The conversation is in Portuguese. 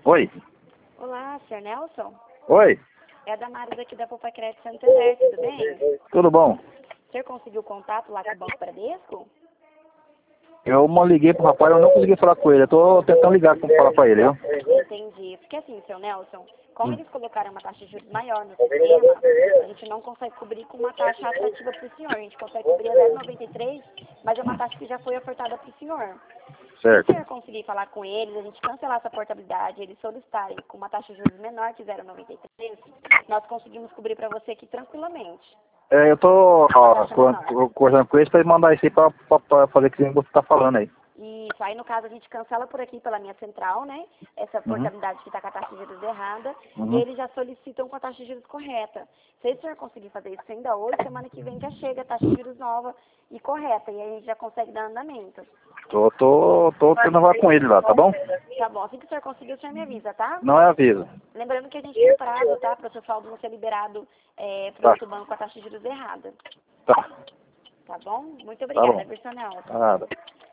Oi. Olá, Sr. Nelson? Oi. É a Damares aqui da Poupa Crédito Santander, tudo bem? Tudo bom? O senhor conseguiu contato lá com o Banco Bradesco? Eu liguei pro rapaz, eu não consegui falar com ele. Eu tô tentando ligar pra falar pra ele, viu? Entendi. Porque assim, Sr. Nelson, como eles colocaram uma taxa de juros maior no sistema, a gente não consegue cobrir com uma taxa atrativa para o senhor. A gente consegue cobrir a 0,93, mas é uma taxa que já foi ofertada para o senhor. Se o Certo. senhor conseguir falar com eles, a gente cancelar essa portabilidade, eles solicitarem com uma taxa de juros menor que 0,93, nós conseguimos cobrir para você aqui tranquilamente. É, eu tô conversando com eles pra ele mandar isso aí pra fazer o que você tá falando aí. Isso, aí no caso a gente cancela por aqui pela minha central, né? Essa portabilidade que está com a taxa de juros errada, e eles já solicitam com a taxa de juros correta. Se o senhor conseguir fazer isso ainda hoje, semana que vem já chega a taxa de juros nova e correta, e aí a gente já consegue dar andamento. Tô tentando falar com ele lá, tá bom? Tá bom, assim que o senhor conseguir, o senhor me avisa, tá? Não é aviso. Lembrando que a gente tem prazo, tá? Para o seu saldo não ser liberado para Tá. outro banco com a taxa de juros errada. Tá. Tá bom? Muito Tá bom. obrigada, Nelson. Nada.